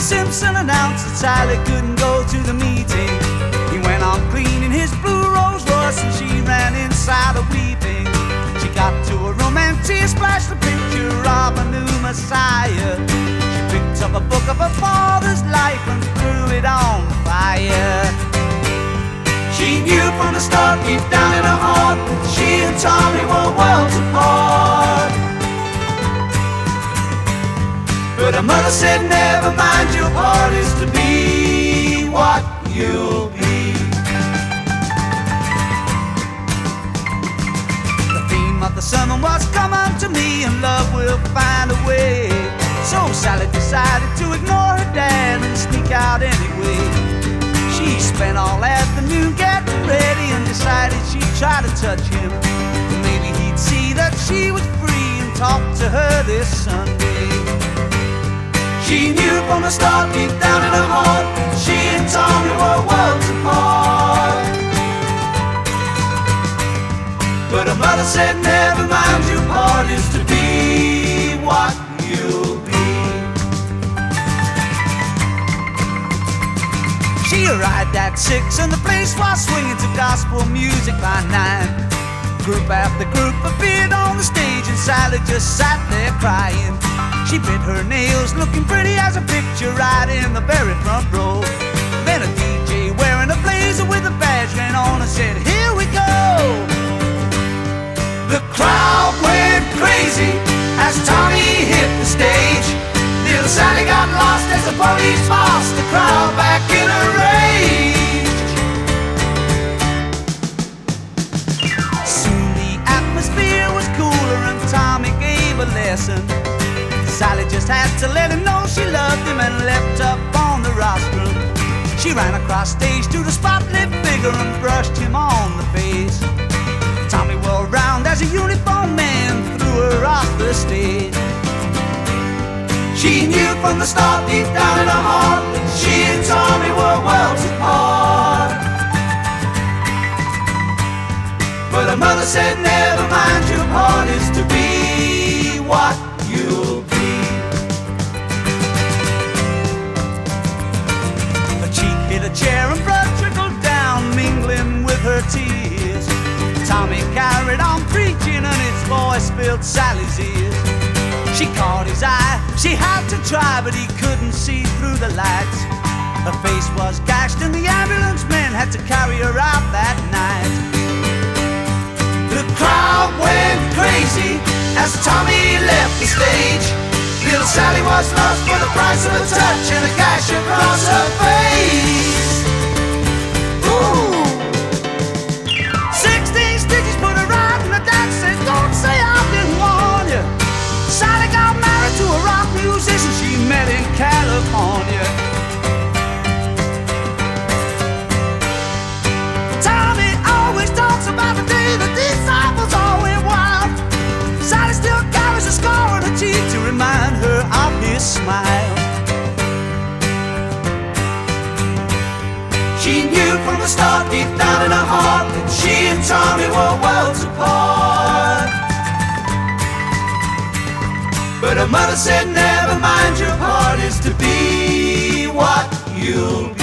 Simpson announced that Sally couldn't go to the meeting. He went on cleaning his blue Rolls Royce and she ran inside a weeping. She got to a room and she splashed a picture of a new Messiah. She picked up a book of her father's life and threw it on fire. She knew from the start, deep down in her heart, that she and Tommy were worlds apart. But her mother said, never mind, your part is to be what you'll be. The theme of the sermon was, come unto me and love will find a way. So Sally decided to ignore her dad and sneak out anyway. She spent all afternoon getting ready and decided she'd try to touch him. Maybe he'd see that she was free and talk to her this Sunday. She knew from the start, deep down in her heart, she and Tommy were worlds apart. But her mother said, never mind, your part is to be what you'll be. She arrived at 6 and the place was swinging to gospel music by 9. Group after group appeared on the stage and Sally just sat there crying. She bit her nails, looking pretty as a picture, right in the very front row. Then a DJ wearing a blazer with a badge ran on and said, here we go. The crowd went crazy as Tommy hit the stage. Little Sally got lost as the police tossed the crowd back in a rage. Soon the atmosphere was cooler and Tommy gave a lesson. Sally just had to let him know she loved him and leapt up on the rostrum. She ran across stage to the spotlit figure and brushed him on the face. Tommy whirled round as a uniformed man threw her off the stage. She knew from the start, deep down in her heart, that she and Tommy were worlds apart. But her mother said, never mind, your part is to be what you'll be. Hit a chair and blood trickled down, mingling with her tears. Tommy carried on preaching and his voice filled Sally's ears. She caught his eye, she had to try, but he couldn't see through the lights. Her face was gashed and the ambulance men had to carry her out that night. The crowd went crazy as Tommy left the stage. Little Sally was lost for the price of a touch and a gash across her face. Ooh. 16 stitches put her right in the dance. Says, don't say I didn't warn you. Sally got married to a rock musician she met in California. Tommy always talks about the day the disciples all went wild. Sally still carries a scar on her cheek to remind her of his smile. She knew from the start, deep down in her heart, that she and Tommy were worlds apart. But her mother said, never mind, your part is to be what you'll be.